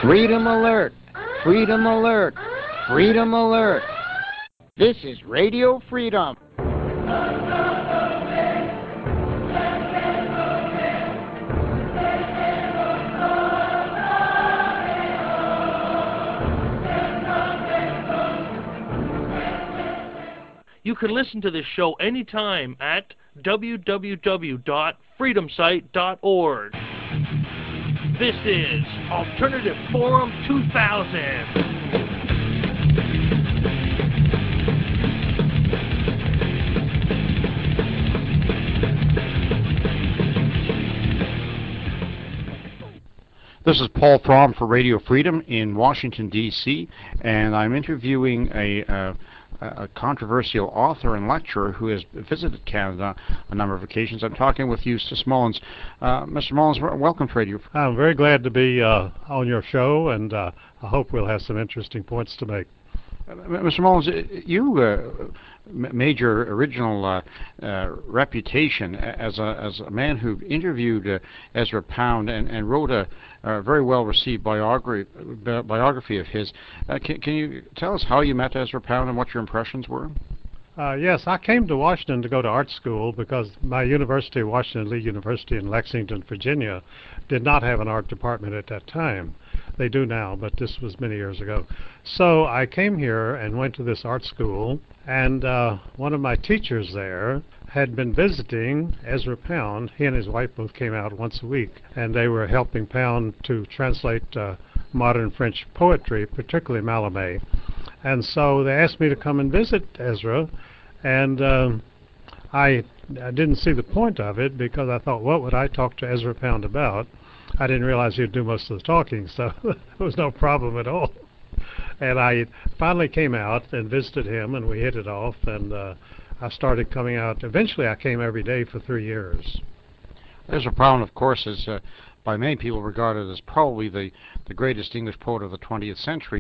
Freedom alert! Freedom alert! Freedom alert! This is Radio Freedom. You can listen to this show anytime at www.freedomsite.org. This is Alternative Forum 2000. This is Paul Throm for Radio Freedom in Washington, D.C., and I'm interviewing a controversial author and lecturer who has visited Canada a number of occasions. I'm talking with Eustace Mullins. Mr. Mullins, welcome to Radio Freedom. I'm very glad to be on your show, and I hope we'll have some interesting points to make. Mr. Mullins, you made your original reputation as a man who interviewed Ezra Pound and wrote a very well-received biography of his. Can you tell us how you met Ezra Pound and what your impressions were? Yes, I came to Washington to go to art school because my university, Washington Lee University in Lexington, Virginia, did not have an art department at that time. They do now, but this was many years ago. So I came here and went to this art school, and one of my teachers there had been visiting Ezra Pound. He and his wife both came out once a week, and they were helping Pound to translate modern French poetry, particularly Mallarmé. And so they asked me to come and visit Ezra, and I didn't see the point of it because I thought, what would I talk to Ezra Pound about? I didn't realize he'd do most of the talking, so there was no problem at all. And I finally came out and visited him, and we hit it off, and I started coming out. Eventually, I came every day for 3 years. Ezra Pound, of course, is by many people regarded as probably the greatest English poet of the 20th century.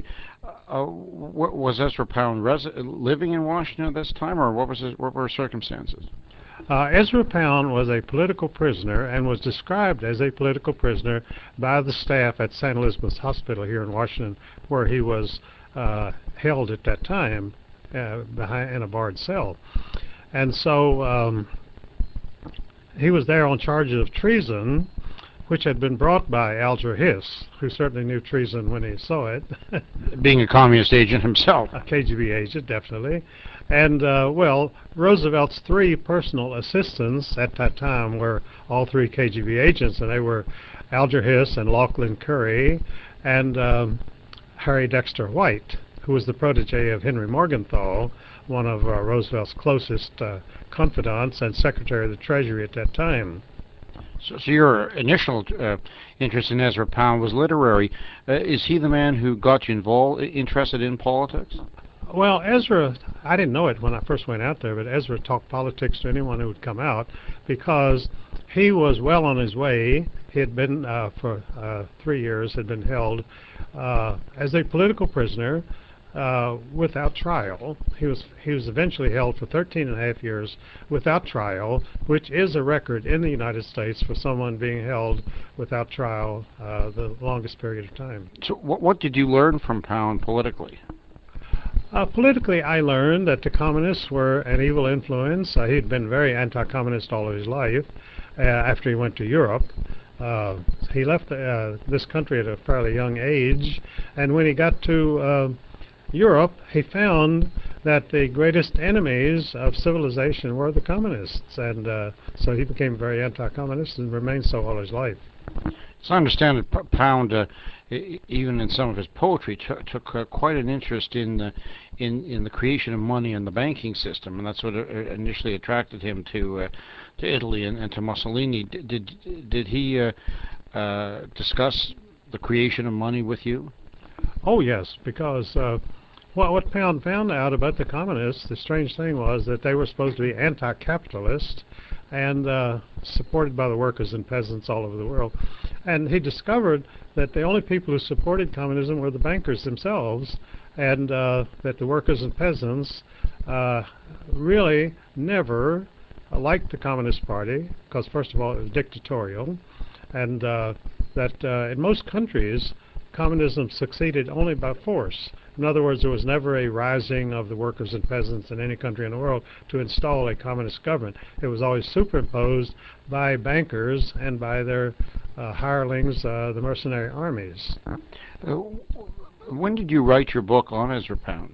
Was Ezra Pound living in Washington at this time, or what were his circumstances? Ezra Pound was a political prisoner and was described as a political prisoner by the staff at St. Elizabeth's Hospital here in Washington, where he was held at that time in a barred cell. And so he was there on charges of treason, which had been brought by Alger Hiss, who certainly knew treason when he saw it. Being a communist agent himself. A KGB agent, definitely. And, well, Roosevelt's 3 personal assistants at that time were all 3 KGB agents, and they were Alger Hiss and Lachlan Curry and Harry Dexter White, who was the protege of Henry Morgenthau, one of Roosevelt's closest confidants and Secretary of the Treasury at that time. So your initial interest in Ezra Pound was literary. Is he the man who got you interested in politics? Well, Ezra, I didn't know it when I first went out there, but Ezra talked politics to anyone who would come out because he was well on his way. He had been, for 3 years, had been held as a political prisoner without trial. He was eventually held for 13 and a half years without trial, which is a record in the United States for someone being held without trial the longest period of time. So what did you learn from Pound politically? Politically, I learned that the communists were an evil influence. He'd been very anti-communist all of his life after he went to Europe. He left this country at a fairly young age, and when he got to Europe, he found that the greatest enemies of civilization were the communists, and so he became very anti-communist and remained so all his life. So I understand that Pound, even in some of his poetry, took quite an interest in the creation of money and the banking system, and that's what initially attracted him to Italy and to Mussolini. Did he discuss the creation of money with you? Oh yes, because what Pound found out about the communists, the strange thing was that they were supposed to be anti-capitalist and supported by the workers and peasants all over the world. And he discovered that the only people who supported communism were the bankers themselves, and that the workers and peasants really never liked the Communist Party, because first of all it was dictatorial, and that in most countries communism succeeded only by force. In other words, there was never a rising of the workers and peasants in any country in the world to install a communist government. It was always superimposed by bankers and by their hirelings, the mercenary armies. When did you write your book on Ezra Pound?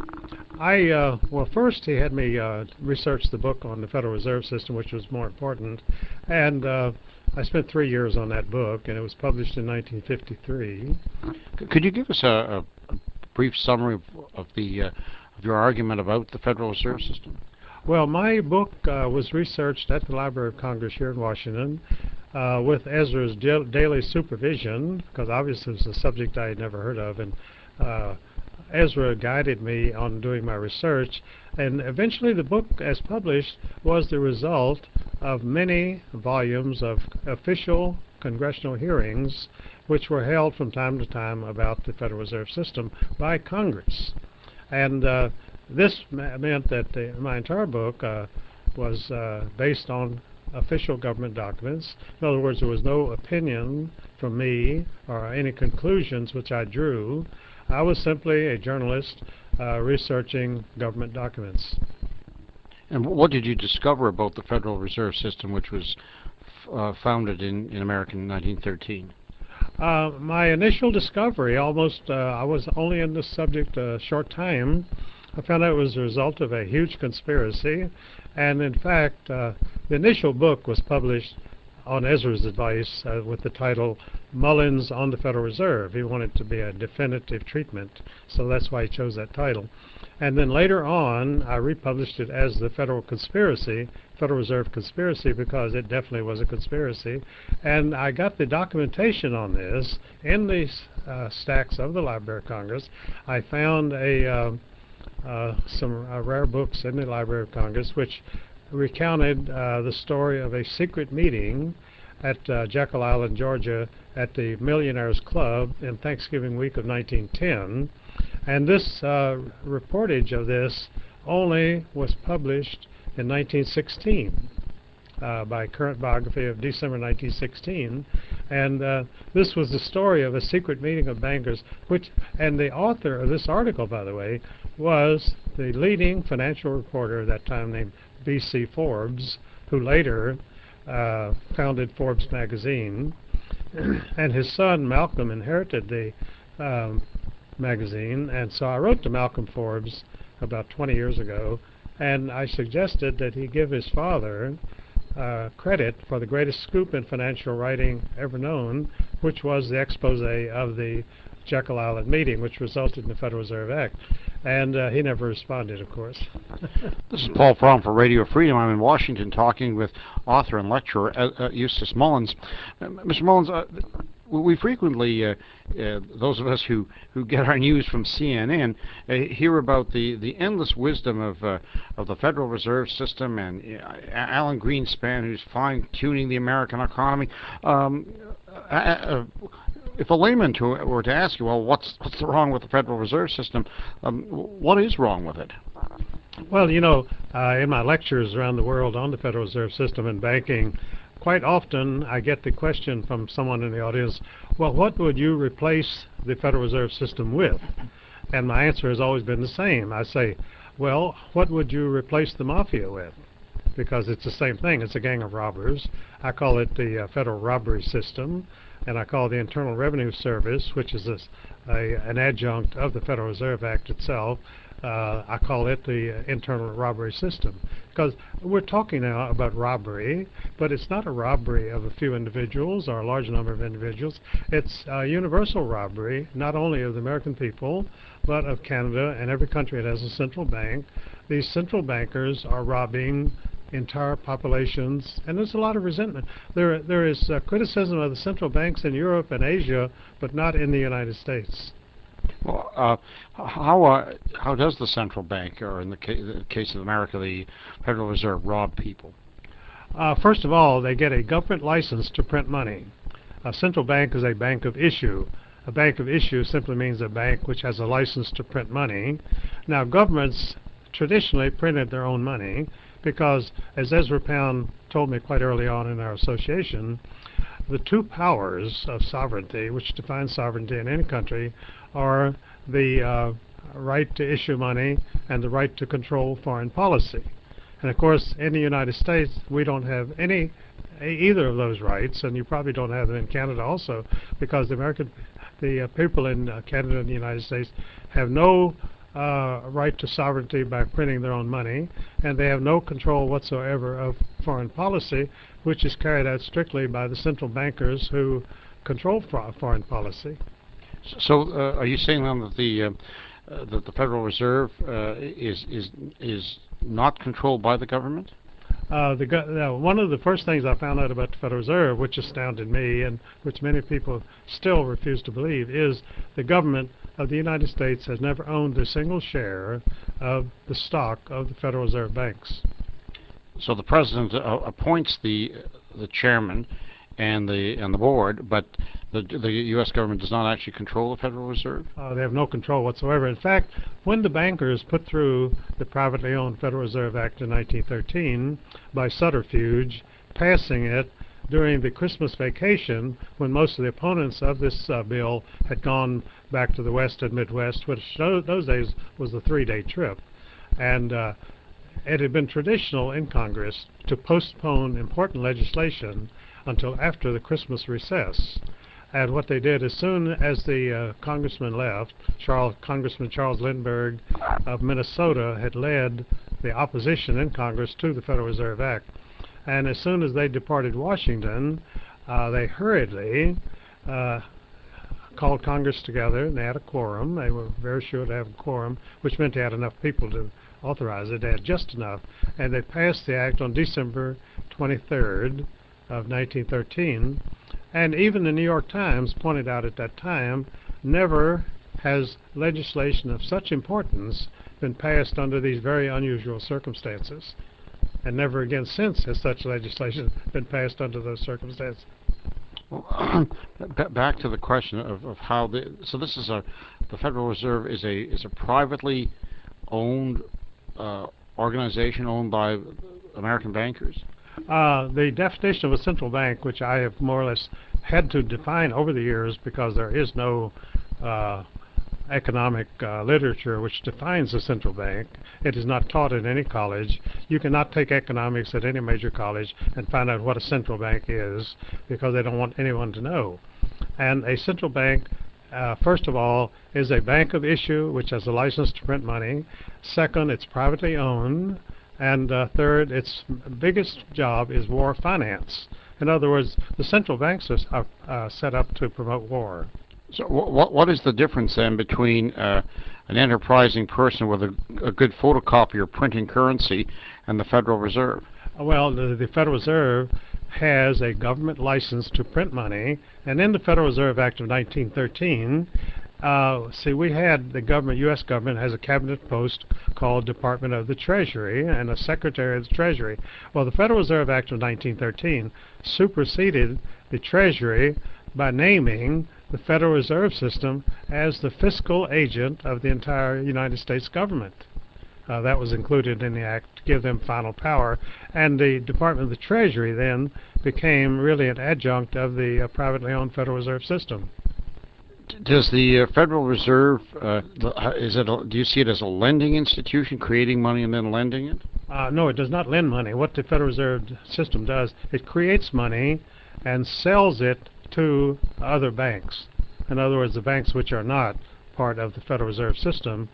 Well, first he had me research the book on the Federal Reserve System, which was more important, and I spent 3 years on that book, and it was published in 1953. Could you give us a brief summary of your argument about the Federal Reserve System? Well, my book was researched at the Library of Congress here in Washington with Ezra's daily supervision, because obviously it was a subject I had never heard of, and Ezra guided me on doing my research, and eventually the book, as published, was the result of many volumes of official congressional hearings which were held from time to time about the Federal Reserve System by Congress. And this meant that my entire book was based on official government documents. In other words, there was no opinion from me or any conclusions which I drew. I was simply a journalist researching government documents. And what did you discover about the Federal Reserve System, which was founded in America in 1913? My initial discovery, I was only in this subject a short time. I found out it was a result of a huge conspiracy, and in fact, the initial book was published on Ezra's advice with the title Mullins on the Federal Reserve. He wanted to be a definitive treatment, so that's why he chose that title. And then later on, I republished it as the Federal Reserve Conspiracy, because it definitely was a conspiracy. And I got the documentation on this in the stacks of the Library of Congress. I found some rare books in the Library of Congress which recounted the story of a secret meeting at Jekyll Island, Georgia, at the Millionaires Club in Thanksgiving week of 1910. And this reportage of this only was published in 1916 by Current Biography of December 1916. And this was the story of a secret meeting of bankers, and the author of this article, by the way, was the leading financial reporter at that time named B.C. Forbes, who later founded Forbes magazine. And his son Malcolm inherited the magazine, and so I wrote to Malcolm Forbes about 20 years ago, and I suggested that he give his father credit for the greatest scoop in financial writing ever known, which was the expose of the Jekyll Island meeting, which resulted in the Federal Reserve Act. And he never responded, of course. This is Paul Fromm for Radio Freedom. I'm in Washington talking with author and lecturer Eustace Mullins. Mr. Mullins, we frequently, those of us who get our news from CNN, hear about the endless wisdom of the Federal Reserve System and Alan Greenspan, who's fine-tuning the American economy. If a layman were to ask you, well, what's wrong with the Federal Reserve System, what is wrong with it? Well, you know, in my lectures around the world on the Federal Reserve System and banking, quite often I get the question from someone in the audience, well, what would you replace the Federal Reserve System with? And my answer has always been the same. I say, well, what would you replace the mafia with? Because it's the same thing. It's a gang of robbers. I call it the Federal Robbery System, and I call the Internal Revenue Service, which is an adjunct of the Federal Reserve Act itself, I call it the Internal Robbery System. Because we're talking now about robbery, but it's not a robbery of a few individuals or a large number of individuals. It's a universal robbery, not only of the American people, but of Canada and every country that has a central bank. These central bankers are robbing entire populations, and there's a lot of resentment. There is criticism of the central banks in Europe and Asia, but not in the United States. Well, how does the central bank, or in the case of America, the Federal Reserve, rob people? First of all, they get a government license to print money. A central bank is a bank of issue. A bank of issue simply means a bank which has a license to print money. Now, governments traditionally printed their own money because, as Ezra Pound told me quite early on in our association, the two powers of sovereignty, which define sovereignty in any country, are the right to issue money and the right to control foreign policy. And of course, in the United States, we don't have either of those rights, and you probably don't have them in Canada also, because the people in Canada and the United States have no right to sovereignty by printing their own money, and they have no control whatsoever of foreign policy, which is carried out strictly by the central bankers who control foreign policy. So, are you saying then that the Federal Reserve is not controlled by the government? One of the first things I found out about the Federal Reserve, which astounded me and which many people still refuse to believe, is the government of the United States has never owned a single share of the stock of the Federal Reserve banks. So the president appoints the chairman and the board, but the U.S. government does not actually control the Federal Reserve? They have no control whatsoever. In fact, when the bankers put through the privately owned Federal Reserve Act in 1913 by subterfuge, passing it during the Christmas vacation when most of the opponents of this bill had gone back to the West and Midwest, which those days was a 3-day trip. And it had been traditional in Congress to postpone important legislation until after the Christmas recess. And what they did, as soon as the congressman left, Congressman Charles Lindbergh of Minnesota had led the opposition in Congress to the Federal Reserve Act. And as soon as they departed Washington, they hurriedly called Congress together, and they had a quorum. They were very sure to have a quorum, which meant they had enough people to authorize it. They had just enough. And they passed the act on December 23rd of 1913. And even the New York Times pointed out at that time, never has legislation of such importance been passed under these very unusual circumstances. And never again since has such legislation been passed under those circumstances. Well, back to the question of how so this is the Federal Reserve is a privately owned organization owned by American bankers? The definition of a central bank, which I have more or less had to define over the years because there is no economic literature which defines a central bank. It is not taught in any college. You cannot take economics at any major college and find out what a central bank is because they don't want anyone to know. And a central bank, first of all, is a bank of issue which has a license to print money. Second, it's privately owned. And third, its biggest job is war finance. In other words, the central banks are set up to promote war. So what is the difference then between an enterprising person with a good photocopier printing currency and the Federal Reserve? Well, the Federal Reserve has a government license to print money, and in the Federal Reserve Act of 1913, we had the government, U.S. government, has a cabinet post called Department of the Treasury and a Secretary of the Treasury. Well, the Federal Reserve Act of 1913 superseded the Treasury by naming the Federal Reserve System as the fiscal agent of the entire United States government. That was included in the act to give them final power, and the Department of the Treasury then became really an adjunct of the privately owned Federal Reserve System. Does the Federal Reserve, do you see it as a lending institution, creating money and then lending it? No, it does not lend money. What the Federal Reserve System does, it creates money and sells it to other banks. In other words, the banks which are not part of the Federal Reserve System,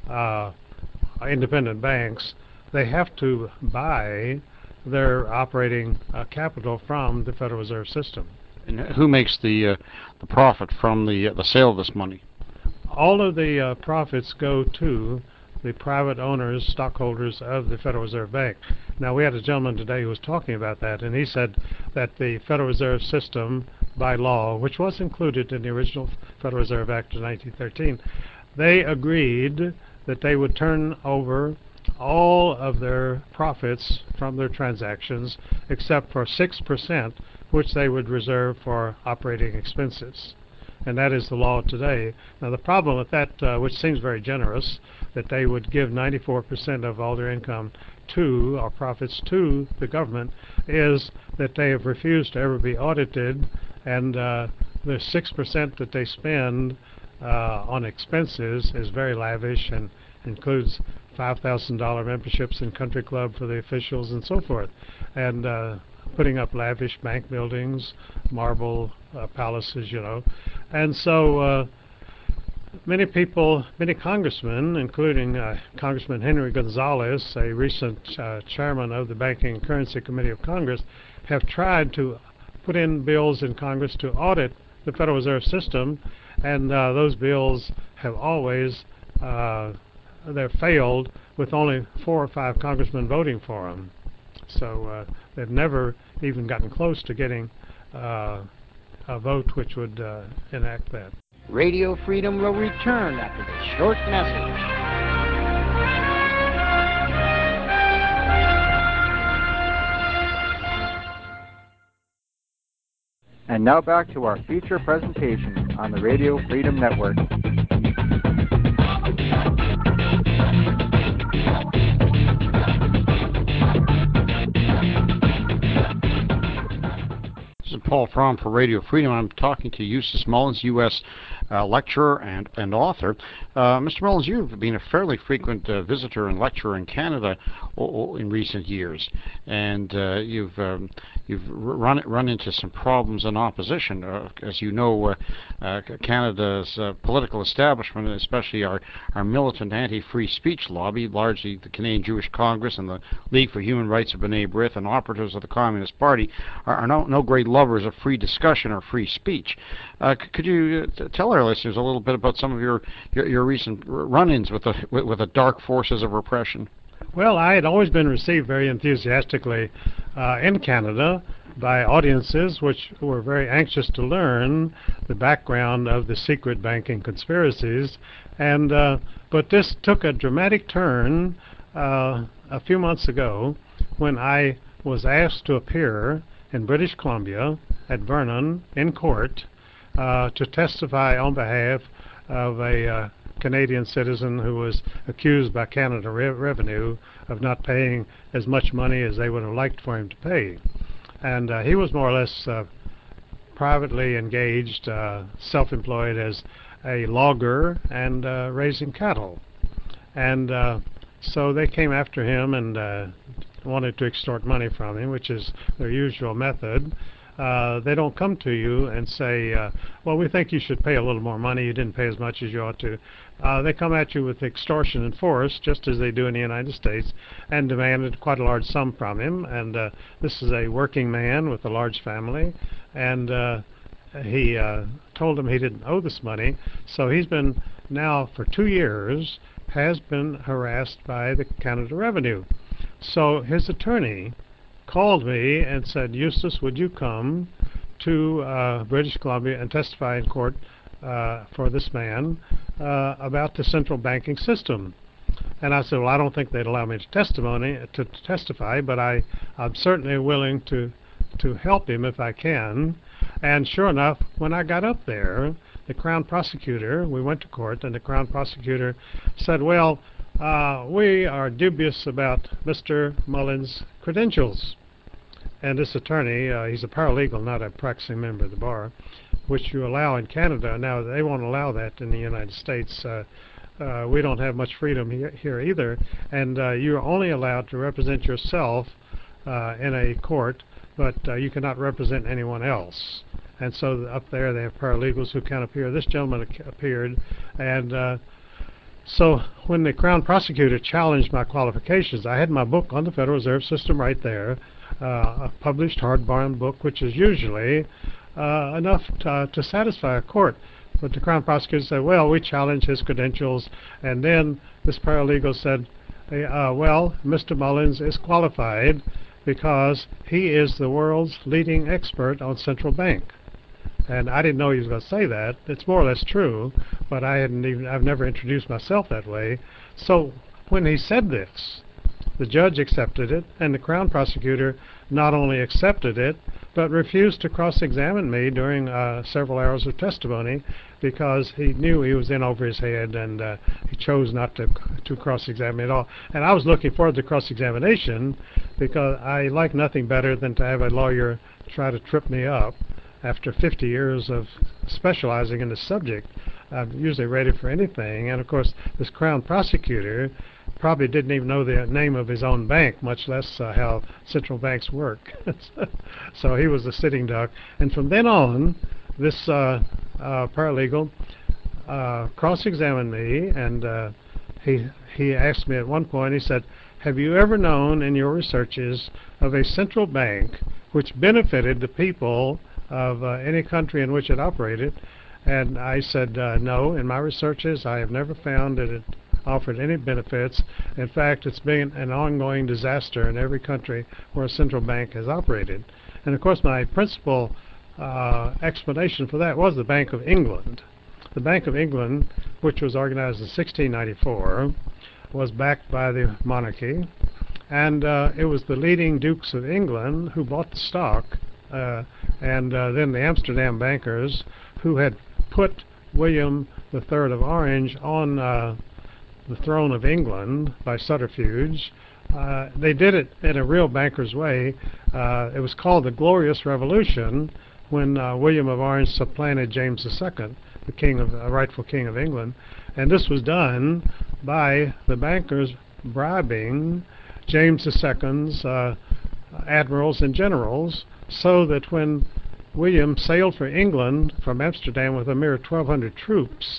independent banks, they have to buy their operating capital from the Federal Reserve System. And who makes the profit from the sale of this money? All of the profits go to the private owners, stockholders of the Federal Reserve Bank. Now, we had a gentleman today who was talking about that, and he said that the Federal Reserve System, by law, which was included in the original Federal Reserve Act of 1913, they agreed that they would turn over all of their profits from their transactions except for 6%, which they would reserve for operating expenses. and that is the law today. Now the problem with that, which seems very generous, that they would give 94% of all their income to, or profits to, the government, is that they have refused to ever be audited, and the 6% that they spend on expenses is very lavish and includes $5,000 memberships in country club for the officials and so forth, and putting up lavish bank buildings, marble palaces, you know. And so many people, many congressmen, including Congressman Henry Gonzalez, a recent chairman of the Banking and Currency Committee of Congress, have tried to put in bills in Congress to audit the Federal Reserve System, and those bills have always they've failed with only 4 or 5 congressmen voting for them. So they've never even gotten close to getting a vote which would enact that. Radio Freedom will return after this short message. And now back to our feature presentation on the Radio Freedom Network. This is Paul Fromm for Radio Freedom. I'm talking to Eustace Mullins, U.S. Lecturer and author. Mr. Mullins, you've been a fairly frequent visitor and lecturer in Canada in recent years, and you've run into some problems and opposition. As you know, Canada's political establishment, especially our militant anti-free speech lobby, largely the Canadian Jewish Congress and the League for Human Rights of B'nai B'rith and operatives of the Communist Party, are no great lovers of free discussion or free speech. Could you tell our listeners a little bit about some of your recent run-ins with the dark forces of repression? Well, I had always been received very enthusiastically in Canada by audiences which were very anxious to learn the background of the secret banking conspiracies, and but this took a dramatic turn a few months ago when I was asked to appear in British Columbia at Vernon in court to testify on behalf of a Canadian citizen who was accused by Canada Revenue of not paying as much money as they would have liked for him to pay. And he was more or less privately engaged, self-employed as a logger and raising cattle. And so they came after him and wanted to extort money from him, which is their usual method. They don't come to you and say, well, we think you should pay a little more money. You didn't pay as much as you ought to. They come at you with extortion and force, just as they do in the United States, and demanded quite a large sum from him. And this is a working man with a large family, and he told them he didn't owe this money. So he's been now for 2 years has been harassed by the Canada Revenue. So his attorney called me and said, Eustace, would you come to British Columbia and testify in court for this man about the central banking system? And I said, well, I don't think they'd allow me to testify, but I'm certainly willing to help him if I can. And sure enough, when I got up there, the Crown Prosecutor, we went to court, and the Crown Prosecutor said, well, we are dubious about Mr. Mullins' credentials. And this attorney, he's a paralegal, not a practicing member of the bar, which you allow in Canada. Now, they won't allow that in the United States. We don't have much freedom here either. And you're only allowed to represent yourself in a court, but you cannot represent anyone else. And so up there they have paralegals who can appear. This gentleman appeared, and so when the Crown Prosecutor challenged my qualifications, I had my book on the Federal Reserve System right there, a published hardbound book, which is usually enough to satisfy a court. But the Crown Prosecutor said, well, we challenge his credentials. And then this paralegal said, well, Mr. Mullins is qualified because he is the world's leading expert on central bank. And I didn't know he was going to say that. It's more or less true, but I've never introduced myself that way. So when he said this, the judge accepted it, and the Crown Prosecutor not only accepted it, but refused to cross-examine me during several hours of testimony because he knew he was in over his head, and he chose not to cross-examine me at all. And I was looking forward to cross-examination because I like nothing better than to have a lawyer try to trip me up. After 50 years of specializing in the subject, I'm usually ready for anything. And of course, this Crown prosecutor probably didn't even know the name of his own bank, much less how central banks work. So he was a sitting duck. And from then on, this paralegal cross-examined me, and he asked me at one point, he said, "Have you ever known in your researches of a central bank which benefited the people of any country in which it operated?" And I said, no, in my researches I have never found that it offered any benefits. In fact, it's been an ongoing disaster in every country where a central bank has operated. And of course, my principal explanation for that was the Bank of England. The Bank of England, which was organized in 1694, was backed by the monarchy, and it was the leading dukes of England who bought the stock, and then the Amsterdam bankers who had put William III of Orange on the throne of England by subterfuge. They did it in a real banker's way. It was called the Glorious Revolution when William of Orange supplanted James II, the rightful king of England. And this was done by the bankers bribing James II's admirals and generals, so that when William sailed for England from Amsterdam with a mere 1,200 troops,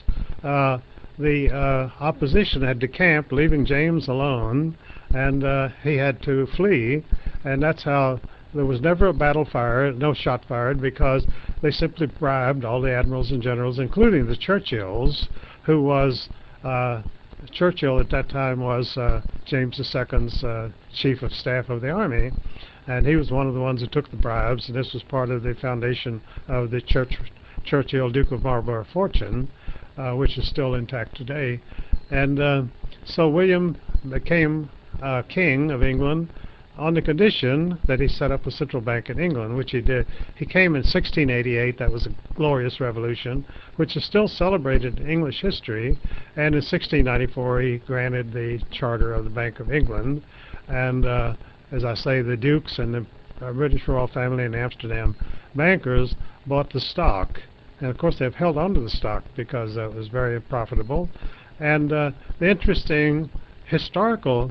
the opposition had decamped, leaving James alone, and he had to flee. And that's how there was never a battle fired, no shot fired, because they simply bribed all the admirals and generals, including the Churchills, who was Churchill at that time was James II's chief of staff of the army, and he was one of the ones who took the bribes, and this was part of the foundation of the Churchill Duke of Marlborough fortune, which is still intact today. And so William became king of England on the condition that he set up a central bank in England, which he did. He came in 1688. That was a glorious revolution, which is still celebrated in English history. And in 1694, he granted the charter of the Bank of England. And as I say, the dukes and the British royal family and the Amsterdam bankers bought the stock. And of course, they've held on to the stock because it was very profitable. And the interesting historical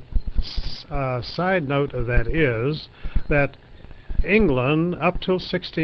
side note of that is that England, up till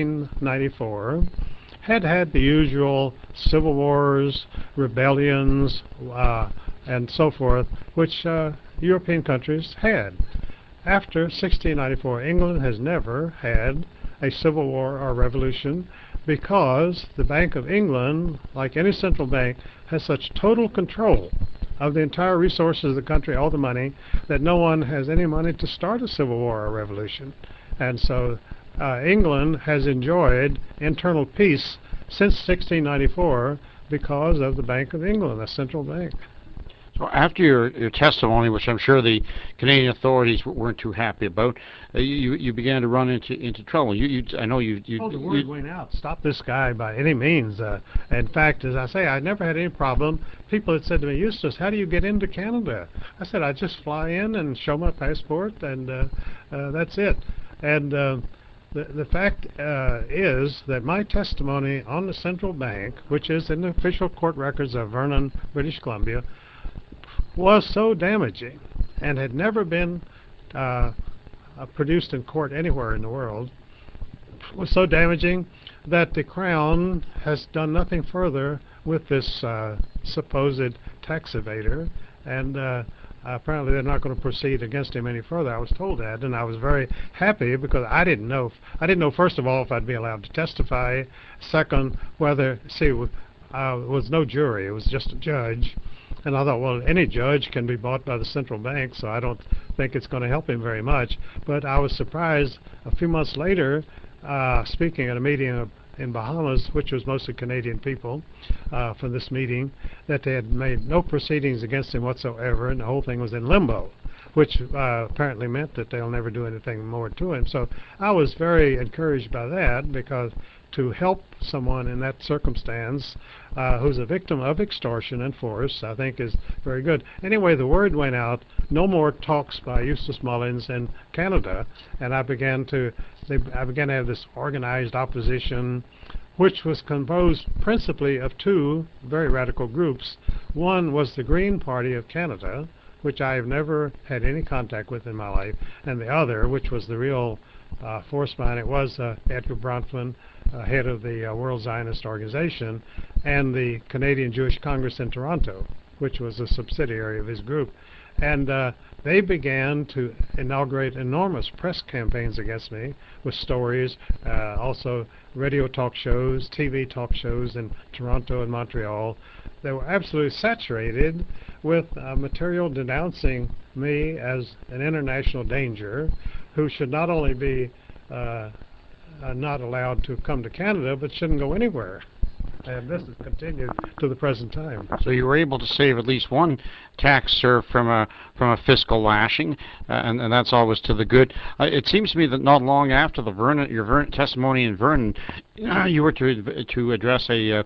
1694, had the usual civil wars, rebellions, and so forth, which European countries had. After 1694, England has never had a civil war or revolution because the Bank of England, like any central bank, has such total control of the entire resources of the country, all the money, that no one has any money to start a civil war or revolution. And so England has enjoyed internal peace since 1694 because of the Bank of England, a central bank. So after your testimony, which I'm sure the Canadian authorities weren't too happy about, you began to run into trouble. I know you. The word went out. Stop this guy by any means. In fact, as I say, I never had any problem. People had said to me, "Eustace, how do you get into Canada?" I said, "I just fly in and show my passport, and that's it." And the fact is that my testimony on the central bank, which is in the official court records of Vernon, British Columbia, was so damaging and had never been produced in court anywhere in the world, was so damaging that the Crown has done nothing further with this supposed tax evader, and apparently they're not going to proceed against him any further. I was told that, and I was very happy because I didn't know first of all if I'd be allowed to testify. Second, whether it was no jury, it was just a judge. And I thought, well, any judge can be bought by the central bank, so I don't think it's going to help him very much. But I was surprised a few months later, speaking at a meeting in Bahamas, which was mostly Canadian people for this meeting, that they had made no proceedings against him whatsoever, and the whole thing was in limbo. which apparently meant that they'll never do anything more to him. So I was very encouraged by that, because to help someone in that circumstance who's a victim of extortion and force, I think is very good. Anyway, the word went out, no more talks by Eustace Mullins in Canada, and I began to have this organized opposition, which was composed principally of two very radical groups. One was the Green Party of Canada, which I have never had any contact with in my life, and the other, which was the real force behind it, was Edgar Bronfman, head of the World Zionist Organization, and the Canadian Jewish Congress in Toronto, which was a subsidiary of his group. And they began to inaugurate enormous press campaigns against me with stories, also radio talk shows, TV talk shows in Toronto and Montreal. They were absolutely saturated with material denouncing me as an international danger who should not only be not allowed to come to Canada, but shouldn't go anywhere. And this has continued to the present time. So you were able to save at least one taxer from a fiscal lashing, and that's always to the good. It seems to me that not long after your testimony in Vernon, you were to address I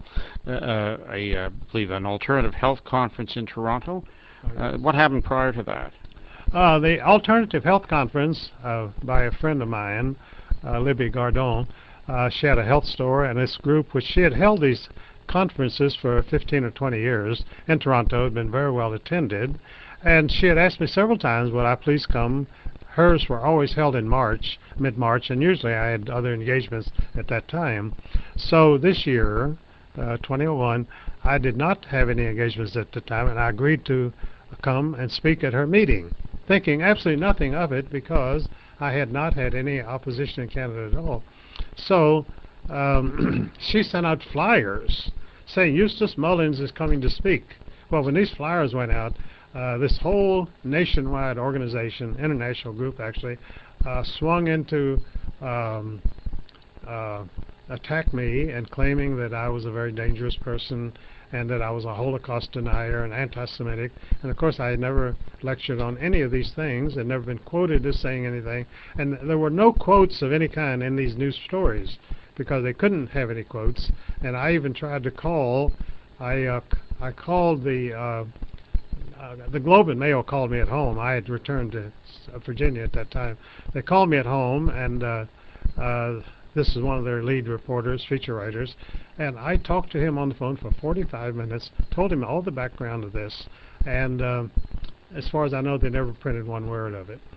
believe an alternative health conference in Toronto. What happened prior to that? The alternative health conference by a friend of mine, Libby Gardon. She had a health store, and this group, which she had held these conferences for 15 or 20 years in Toronto, had been very well attended, and she had asked me several times, would I please come. Hers were always held in March, mid-March, and usually I had other engagements at that time. So this year, 2001, I did not have any engagements at the time, and I agreed to come and speak at her meeting, thinking absolutely nothing of it, because I had not had any opposition in Canada at all. So she sent out flyers saying Eustace Mullins is coming to speak. Well, when these flyers went out, this whole nationwide organization, international group actually, swung into attack me and claiming that I was a very dangerous person and that I was a Holocaust denier and anti-Semitic. And of course I had never lectured on any of these things and never been quoted as saying anything. And there were no quotes of any kind in these news stories because they couldn't have any quotes. And I even tried to call, I called the Globe and Mail called me at home. I had returned to Virginia at that time. They called me at home, and this is one of their lead reporters, feature writers, and I talked to him on the phone for 45 minutes, told him all the background of this, and as far as I know, they never printed one word of it.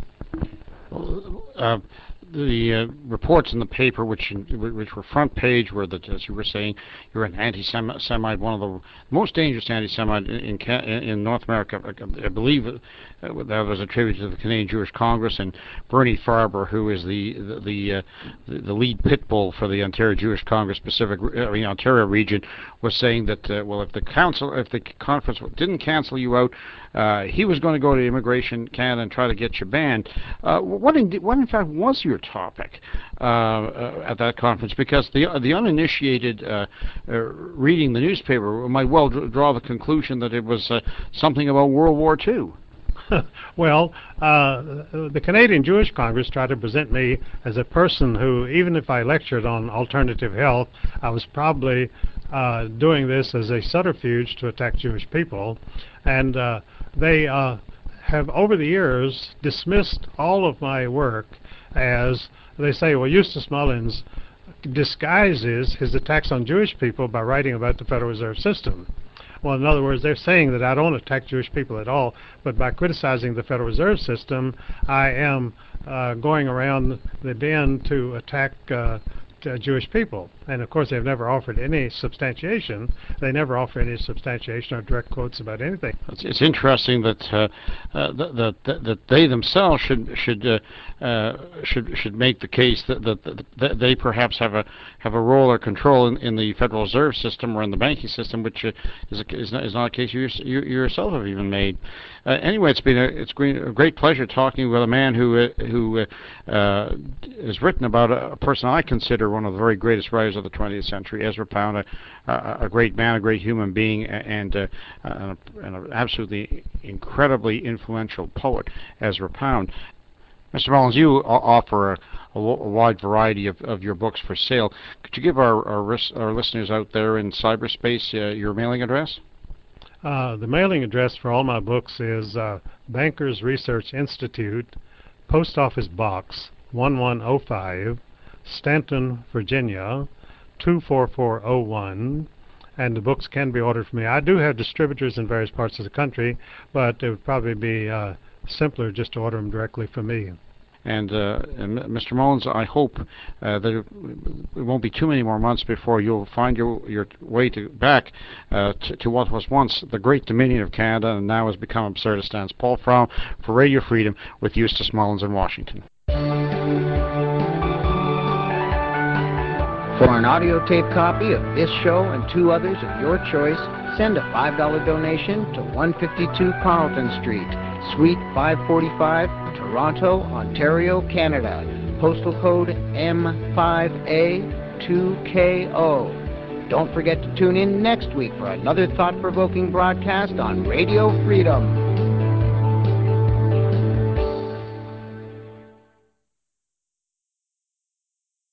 The reports in the paper, which were front page, were that, as you were saying, you're an anti-Semite, one of the most dangerous anti-Semite in North America. I believe that was attributed to the Canadian Jewish Congress, and Bernie Farber, who is the lead pit bull for the Ontario Jewish Congress Ontario region, was saying that if the conference didn't cancel you out, he was going to go to Immigration Canada and try to get you banned. What in fact was your topic at that conference? Because the uninitiated reading the newspaper might well draw the conclusion that it was something about World War II. Well, the Canadian Jewish Congress tried to present me as a person who, even if I lectured on alternative health, I was probably doing this as a subterfuge to attack Jewish people. And they have, over the years, dismissed all of my work as, they say, well, Eustace Mullins disguises his attacks on Jewish people by writing about the Federal Reserve System. Well, in other words, they're saying that I don't attack Jewish people at all, but by criticizing the Federal Reserve System, I am going around the den to attack Jewish people. And of course, they've never offered any substantiation. They never offer any substantiation or direct quotes about anything. It's interesting that that they themselves should make the case that they perhaps have a role or control in the Federal Reserve System or in the banking system, which is not a case you yourself have even made. Anyway, it's been a great pleasure talking with a man who has written about a person I consider one of the very greatest writers of the 20th century. Ezra Pound, a great man, a great human being, and an absolutely incredibly influential poet, Ezra Pound. Mr. Mullins, you offer a wide variety of your books for sale. Could you give our listeners out there in cyberspace your mailing address? The mailing address for all my books is Bankers Research Institute, Post Office Box 1105, Stanton, Virginia 24401, and the books can be ordered from me. I do have distributors in various parts of the country, but it would probably be simpler just to order them directly from me. And Mr. Mullins, I hope that it won't be too many more months before you'll find your way back to what was once the great Dominion of Canada and now has become Absurdistan. Paul Fromm for Radio Freedom with Eustace Mullins in Washington. For an audio tape copy of this show and 2 others of your choice, send a $5 donation to 152 Carleton Street, Suite 545, Toronto, Ontario, Canada. Postal code M5A2KO. Don't forget to tune in next week for another thought-provoking broadcast on Radio Freedom.